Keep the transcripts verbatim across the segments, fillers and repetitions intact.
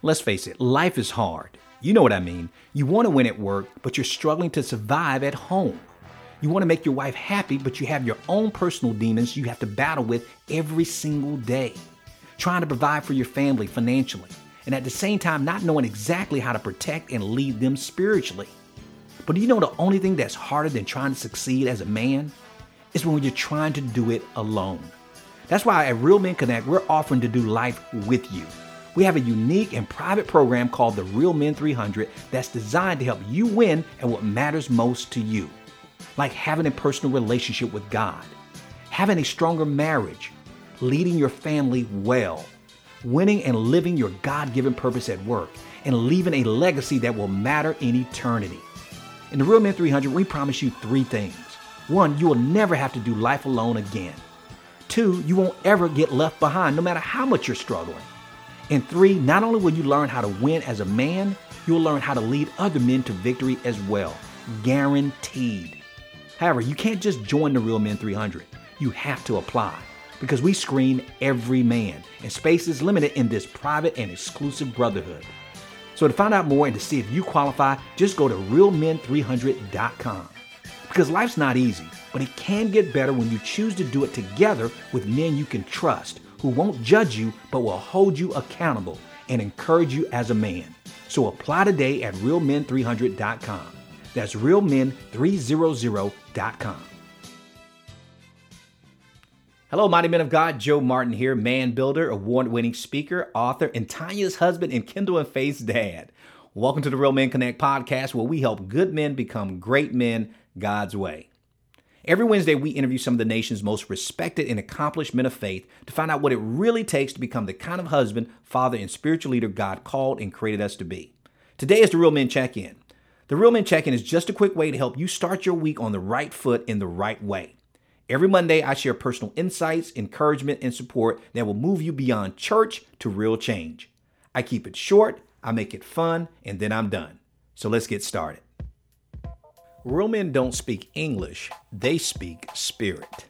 Let's face it, life is hard. You know what I mean. You want to win at work, but you're struggling to survive at home. You want to make your wife happy, but you have your own personal demons you have to battle with every single day. Trying to provide for your family financially, and at the same time not knowing exactly how to protect and lead them spiritually. But do you know the only thing that's harder than trying to succeed as a man is when you're trying to do it alone. That's why at Real Men Connect, we're offering to do life with you. We have a unique and private program called the Real Men three hundred that's designed to help you win at what matters most to you. Like having a personal relationship with God, having a stronger marriage, leading your family well, winning and living your God-given purpose at work, and leaving a legacy that will matter in eternity. In the Real Men three hundred, we promise you three things. One, you will never have to do life alone again. Two, you won't ever get left behind no matter how much you're struggling. And three, not only will you learn how to win as a man, you'll learn how to lead other men to victory as well. Guaranteed. However, you can't just join the Real Men three hundred. You have to apply because we screen every man and space is limited in this private and exclusive brotherhood. So to find out more and to see if you qualify, just go to real men three hundred dot com. Because life's not easy, but it can get better when you choose to do it together with men you can trust, who won't judge you, but will hold you accountable and encourage you as a man. So apply today at real men three hundred dot com. That's real men three hundred dot com. Hello, mighty men of God. Joe Martin here, man builder, award-winning speaker, author, and Tanya's husband and Kendall and Faith's dad. Welcome to the Real Men Connect podcast, where we help good men become great men God's way. Every Wednesday, we interview some of the nation's most respected and accomplished men of faith to find out what it really takes to become the kind of husband, father, and spiritual leader God called and created us to be. Today is the Real Men Check-In. The Real Men Check-In is just a quick way to help you start your week on the right foot in the right way. Every Monday, I share personal insights, encouragement, and support that will move you beyond church to real change. I keep it short, I make it fun, and then I'm done. So let's get started. Real men don't speak English, they speak spirit.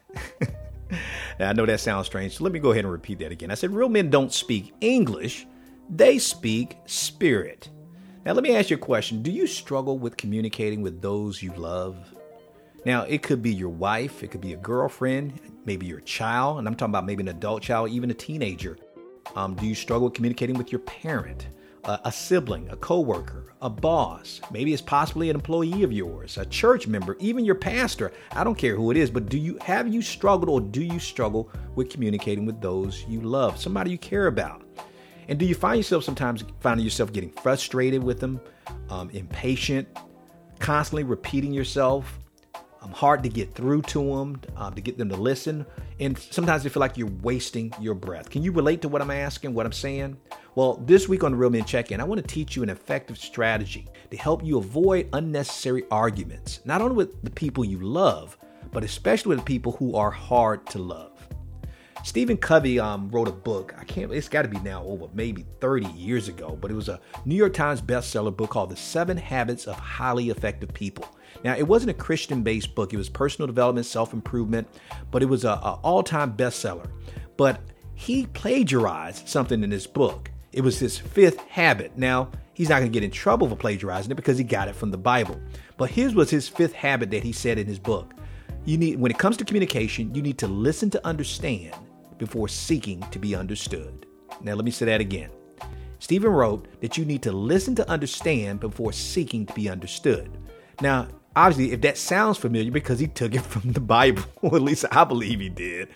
Now, I know that sounds strange, so let me go ahead and repeat that again. I said real men don't speak English, they speak spirit. Now, let me ask you a question. Do you struggle with communicating with those you love? Now, it could be your wife, it could be a girlfriend, maybe your child, and I'm talking about maybe an adult child, even a teenager. Um, do you struggle with communicating with your parent, uh, a sibling, a coworker, a boss? Maybe it's possibly an employee of yours, a church member, even your pastor. I don't care who it is, but do you have you struggled or do you struggle with communicating with those you love, somebody you care about? And do you find yourself sometimes finding yourself getting frustrated with them, um, impatient, constantly repeating yourself? Um, hard to get through to them, um, to get them to listen. And sometimes they feel like you're wasting your breath. Can you relate to what I'm asking, what I'm saying? Well, this week on the Real Men Check-In, I want to teach you an effective strategy to help you avoid unnecessary arguments, not only with the people you love, but especially with the people who are hard to love. Stephen Covey um, wrote a book. I can't, it's got to be now over maybe thirty years ago, but it was a New York Times bestseller book called The Seven Habits of Highly Effective People. Now, it wasn't a Christian-based book. It was personal development, self-improvement, but it was an all-time bestseller. But he plagiarized something in this book. It was his fifth habit. Now, he's not going to get in trouble for plagiarizing it because he got it from the Bible. But his was his fifth habit that he said in his book. You need, when it comes to communication, you need to listen to understand before seeking to be understood. Now, let me say that again. Stephen wrote that you need to listen to understand before seeking to be understood. Now, obviously, if that sounds familiar, because he took it from the Bible, or at least I believe he did.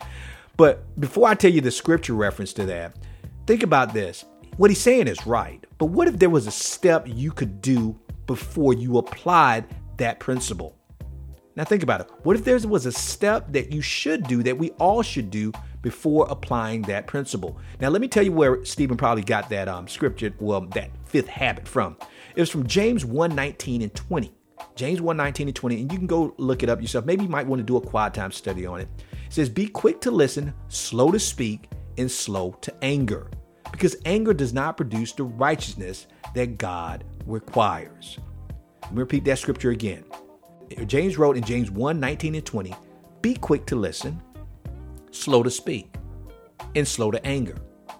But before I tell you the scripture reference to that, think about this. What he's saying is right. But what if there was a step you could do before you applied that principle? Now think about it. What if there was a step that you should do, that we all should do before applying that principle? Now let me tell you where Stephen probably got that um, scripture, well, that fifth habit from. It was from James one nineteen and twenty. James one nineteen and twenty, and you can go look it up yourself. Maybe you might want to do a quiet time study on it. It says, be quick to listen, slow to speak, and slow to anger, because anger does not produce the righteousness that God requires. Let me repeat that scripture again. James wrote in James one nineteen and twenty, be quick to listen, slow to speak, and slow to anger.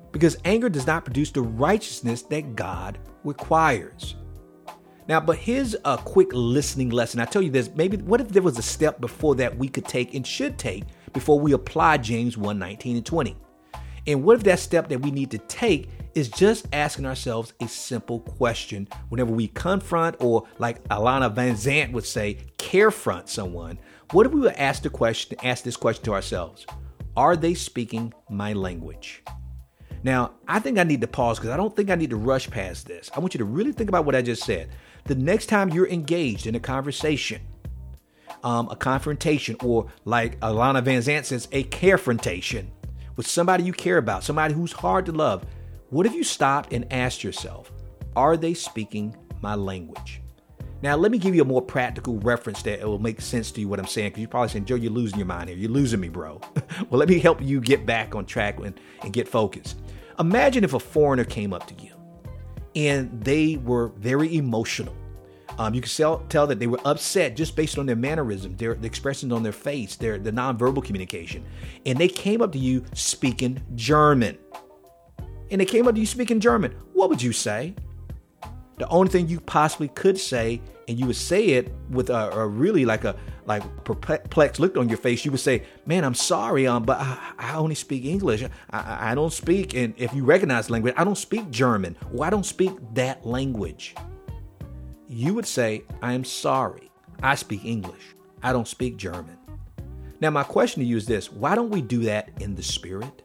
because anger does not produce the righteousness that God requires. Now, but here's a quick listening lesson. I tell you this, maybe what if there was a step before that we could take and should take before we apply James one nineteen and twenty? And what if that step that we need to take is just asking ourselves a simple question whenever we confront, or like Alana Van Zant would say, carefront someone? What if we would ask the question, ask this question to ourselves? Are they speaking my language? Now, I think I need to pause because I don't think I need to rush past this. I want you to really think about what I just said. The next time you're engaged in a conversation, um, a confrontation, or like Alana Van Zant says, a carefrontation with somebody you care about, somebody who's hard to love, what if you stopped and asked yourself, are they speaking my language? Now, let me give you a more practical reference that it will make sense to you what I'm saying, because you're probably saying, Joe, you're losing your mind here. You're losing me, bro. Well, let me help you get back on track and, and get focused. Imagine if a foreigner came up to you and they were very emotional. Um, you can tell, tell that they were upset just based on their mannerism, their the expressions on their face, their the nonverbal communication. And they came up to you speaking German. And they came up to you speaking German. What would you say? The only thing you possibly could say, and you would say it with a, a really like a like perplexed look on your face, you would say, man, I'm sorry, um, but I, I only speak English. I, I don't speak, and if you recognize the language, I don't speak German, or I don't speak that language. You would say, I am sorry, I speak English. I don't speak German. Now, my question to you is this: why don't we do that in the spirit?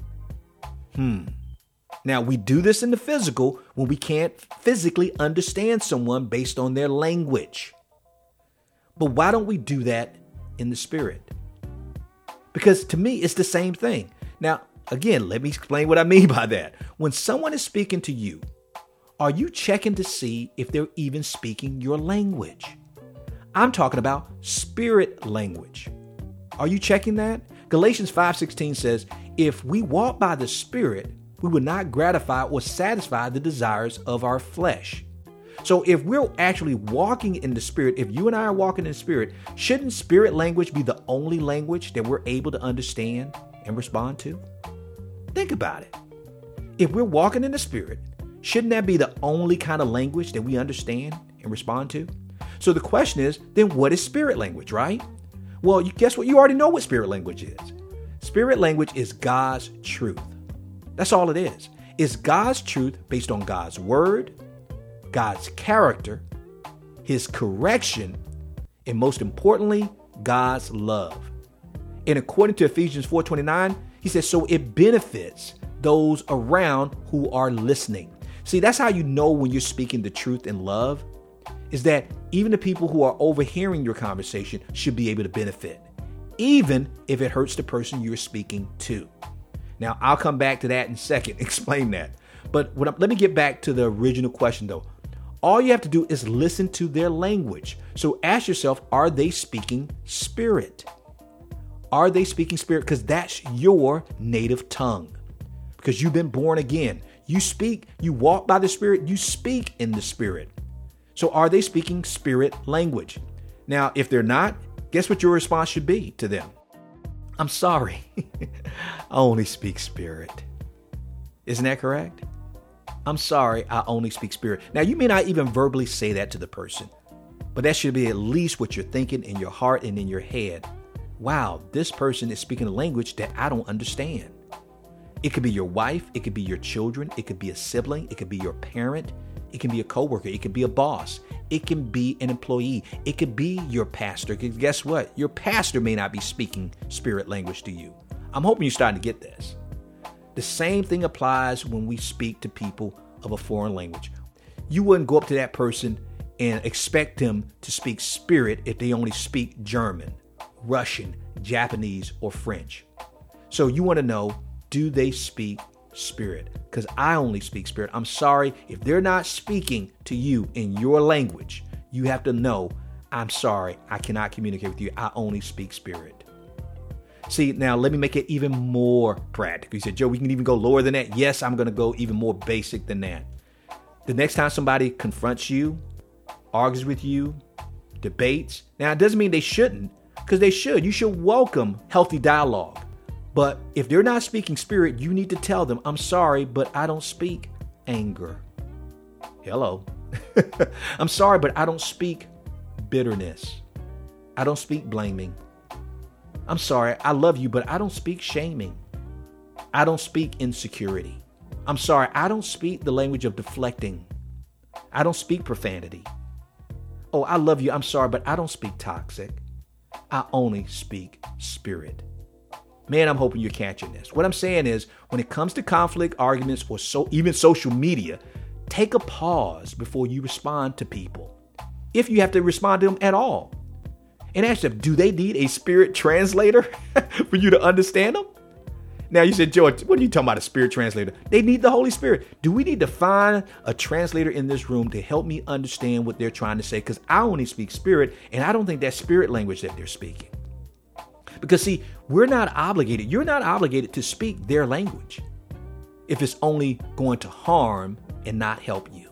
Hmm. Now, we do this in the physical when we can't physically understand someone based on their language. But why don't we do that in the spirit? Because to me, it's the same thing. Now, again, let me explain what I mean by that. When someone is speaking to you, are you checking to see if they're even speaking your language? I'm talking about spirit language. Are you checking that? Galatians five sixteen says, if we walk by the Spirit, we will not gratify or satisfy the desires of our flesh. So if we're actually walking in the Spirit, if you and I are walking in the Spirit, shouldn't spirit language be the only language that we're able to understand and respond to? Think about it. If we're walking in the Spirit, shouldn't that be the only kind of language that we understand and respond to? So the question is, then what is spirit language, right? Well, you guess what? You already know what spirit language is. Spirit language is God's truth. That's all it is. It's God's truth based on God's word, God's character, his correction, and most importantly, God's love. And according to Ephesians four twenty-nine, he says, so it benefits those around who are listening. See, that's how you know when you're speaking the truth in love, is that even the people who are overhearing your conversation should be able to benefit, even if it hurts the person you're speaking to. Now, I'll come back to that in a second, explain that. But what I'm, let me get back to the original question, though. All you have to do is listen to their language. So ask yourself, are they speaking spirit? Are they speaking spirit? Because that's your native tongue. Because you've been born again. You speak, you walk by the Spirit, you speak in the Spirit. So are they speaking spirit language? Now, if they're not, guess what your response should be to them? I'm sorry. I only speak spirit. Isn't that correct? I'm sorry. I only speak spirit. Now, you may not even verbally say that to the person, but that should be at least what you're thinking in your heart and in your head. Wow, this person is speaking a language that I don't understand. It could be your wife. It could be your children. It could be a sibling. It could be your parent. It can be a coworker. It could be a boss. It can be an employee. It could be your pastor. Because guess what? Your pastor may not be speaking spirit language to you. I'm hoping you're starting to get this. The same thing applies when we speak to people of a foreign language. You wouldn't go up to that person and expect them to speak spirit if they only speak German, Russian, Japanese, or French. So you want to know, do they speak spirit? Because I only speak spirit. I'm sorry if they're not speaking to you in your language. You have to know, I'm sorry, I cannot communicate with you. I only speak spirit. See, now let me make it even more practical. You said, Joe, we can even go lower than that. Yes, I'm going to go even more basic than that. The next time somebody confronts you, argues with you, debates. Now, it doesn't mean they shouldn't, because they should. You should welcome healthy dialogue. But if they're not speaking spirit, you need to tell them, I'm sorry, but I don't speak anger. Hello. I'm sorry, but I don't speak bitterness. I don't speak blaming. I'm sorry, I love you, but I don't speak shaming. I don't speak insecurity. I'm sorry, I don't speak the language of deflecting. I don't speak profanity. Oh, I love you, I'm sorry, but I don't speak toxic. I only speak spirit. Man, I'm hoping you're catching this. What I'm saying is, when it comes to conflict, arguments, or so even social media, take a pause before you respond to people. If you have to respond to them at all. And ask them, do they need a spirit translator for you to understand them? Now you said, George, what are you talking about, a spirit translator? They need the Holy Spirit. Do we need to find a translator in this room to help me understand what they're trying to say? Because I only speak spirit, and I don't think that's spirit language that they're speaking. Because see, we're not obligated. You're not obligated to speak their language if it's only going to harm and not help you.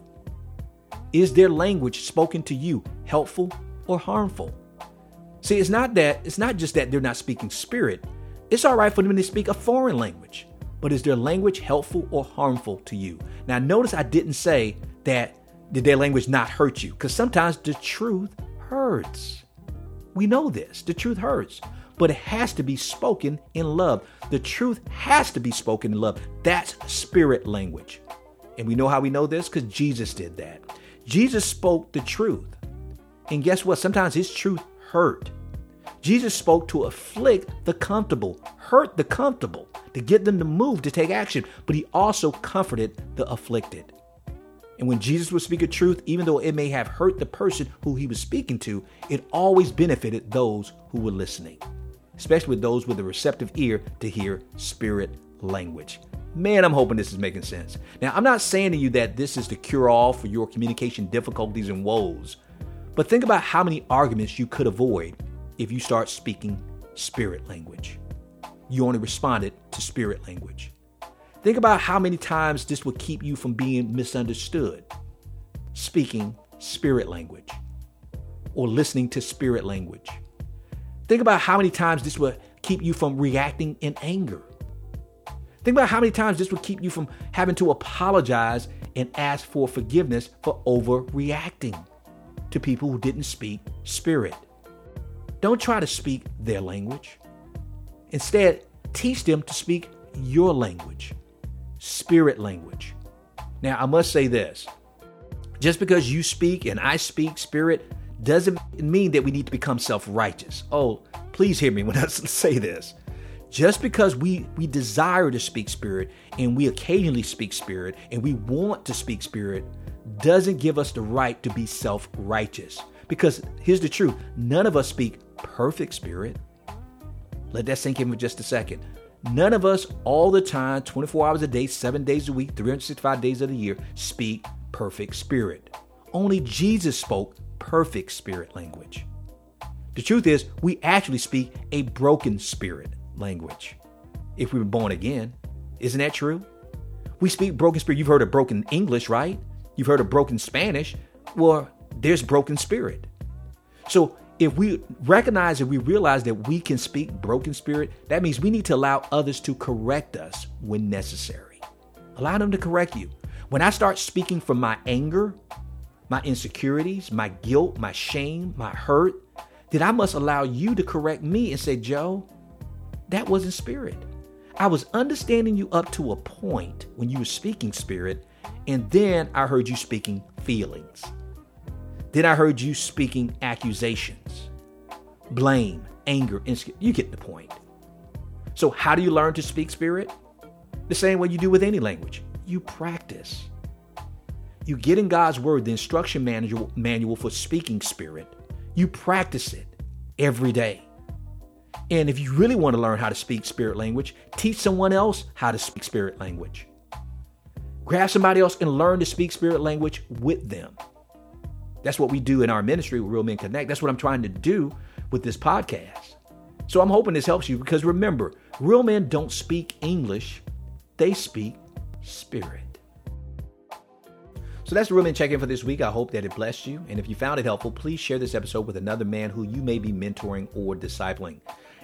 Is their language spoken to you helpful or harmful? See, it's not that, it's not just that they're not speaking spirit. It's all right for them to speak a foreign language, but is their language helpful or harmful to you? Now, notice I didn't say that did their language not hurt you, because sometimes the truth hurts. We know this, the truth hurts, but it has to be spoken in love. The truth has to be spoken in love. That's spirit language. And we know how we know this because Jesus did that. Jesus spoke the truth. And guess what? Sometimes his truth hurt. Jesus spoke to afflict the comfortable, hurt the comfortable, to get them to move, to take action. But he also comforted the afflicted. And when Jesus would speak a truth, even though it may have hurt the person who he was speaking to, it always benefited those who were listening, especially with those with a receptive ear to hear spirit language. Man, I'm hoping this is making sense. Now, I'm not saying to you that this is the cure-all for your communication difficulties and woes, but think about how many arguments you could avoid if you start speaking spirit language. You only responded to spirit language. Think about how many times this would keep you from being misunderstood, speaking spirit language, or listening to spirit language. Think about how many times this would keep you from reacting in anger. Think about how many times this would keep you from having to apologize and ask for forgiveness for overreacting to people who didn't speak spirit. Don't try to speak their language. Instead, teach them to speak your language, spirit language. Now, I must say this. Just because you speak and I speak spirit doesn't mean that we need to become self-righteous. Oh, please hear me when I say this. Just because we, we desire to speak spirit and we occasionally speak spirit and we want to speak spirit doesn't give us the right to be self-righteous. Because here's the truth. None of us speak perfect spirit. Let that sink in for just a second. None of us all the time, twenty-four hours a day, seven days a week, three hundred sixty-five days of the year, speak perfect spirit. Only Jesus spoke perfect spirit language. The truth is, we actually speak a broken spirit language if we were born again. Isn't that true? We speak broken spirit. You've heard of broken English, right? You've heard of broken Spanish. Well, there's broken spirit. So if we recognize and we realize that we can speak broken spirit, that means we need to allow others to correct us when necessary. Allow them to correct you. When I start speaking from my anger, my insecurities, my guilt, my shame, my hurt, then I must allow you to correct me and say, Joe, that wasn't spirit. I was understanding you up to a point when you were speaking spirit, and then I heard you speaking feelings. Then I heard you speaking accusations, blame, anger, insecurity. You get the point. So how do you learn to speak spirit? The same way you do with any language. You practice. You get in God's word, the instruction manual, manual for speaking spirit. You practice it every day. And if you really want to learn how to speak spirit language, teach someone else how to speak spirit language. Grab somebody else and learn to speak spirit language with them. That's what we do in our ministry with Real Men Connect. That's what I'm trying to do with this podcast. So I'm hoping this helps you because remember, real men don't speak English. They speak spirit. So that's the Real Men Check-In for this week. I hope that it blessed you. And if you found it helpful, please share this episode with another man who you may be mentoring or discipling.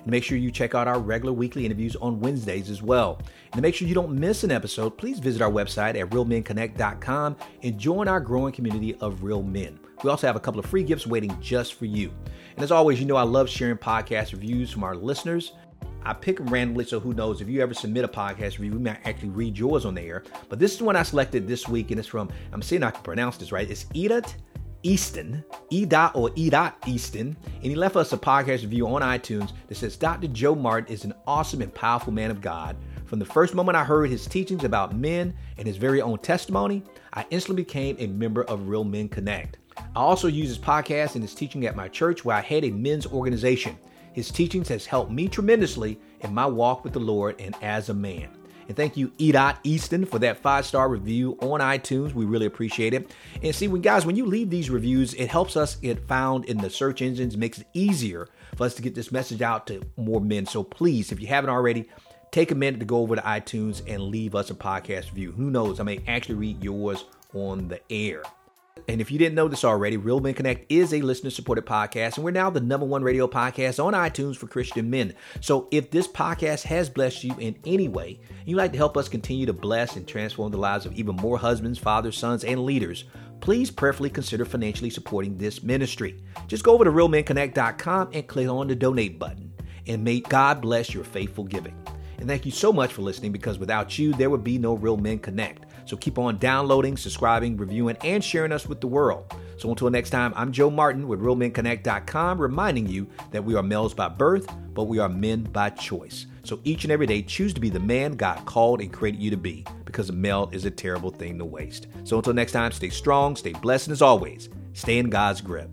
And make sure you check out our regular weekly interviews on Wednesdays as well. And to make sure you don't miss an episode, please visit our website at real men connect dot com and join our growing community of real men. We also have a couple of free gifts waiting just for you. And as always, you know I love sharing podcast reviews from our listeners. I pick them randomly, so who knows, if you ever submit a podcast review, we might actually read yours on the air. But this is the one I selected this week, and it's from, I'm seeing I can pronounce this right, it's Edot Easton, E. Dot or E. Dot Easton, and he left us a podcast review on iTunes that says, Doctor Joe Martin is an awesome and powerful man of God. From the first moment I heard his teachings about men and his very own testimony, I instantly became a member of Real Men Connect. I also use his podcast and his teaching at my church where I had a men's organization. His teachings has helped me tremendously in my walk with the Lord and as a man. And thank you, Edot Easton, for that five-star review on iTunes. We really appreciate it. And see, when guys, when you leave these reviews, it helps us get found in the search engines, makes it easier for us to get this message out to more men. So please, if you haven't already, take a minute to go over to iTunes and leave us a podcast review. Who knows, I may actually read yours on the air. And if you didn't know this already, Real Men Connect is a listener-supported podcast, and we're now the number one radio podcast on iTunes for Christian men. So if this podcast has blessed you in any way, and you'd like to help us continue to bless and transform the lives of even more husbands, fathers, sons, and leaders, please prayerfully consider financially supporting this ministry. Just go over to real men connect dot com and click on the donate button. And may God bless your faithful giving. And thank you so much for listening, because without you, there would be no Real Men Connect. So keep on downloading, subscribing, reviewing, and sharing us with the world. So until next time, I'm Joe Martin with real men connect dot com, reminding you that we are males by birth, but we are men by choice. So each and every day, choose to be the man God called and created you to be, because a male is a terrible thing to waste. So until next time, stay strong, stay blessed, and as always, stay in God's grip.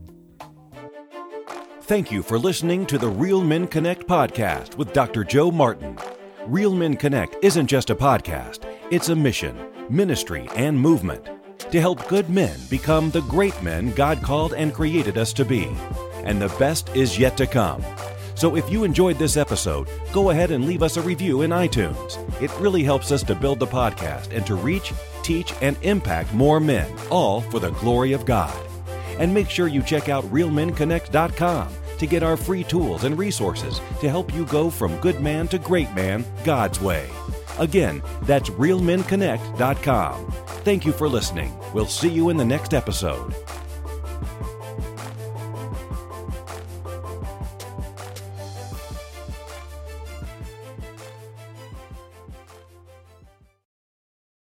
Thank you for listening to the Real Men Connect podcast with Doctor Joe Martin. Real Men Connect isn't just a podcast, it's a mission, ministry, and movement to help good men become the great men God called and created us to be. And the best is yet to come. So if you enjoyed this episode, go ahead and leave us a review in iTunes. It really helps us to build the podcast and to reach, teach, and impact more men, all for the glory of God. And make sure you check out real men connect dot com to get our free tools and resources to help you go from good man to great man God's way. Again, that's real men connect dot com. Thank you for listening. We'll see you in the next episode.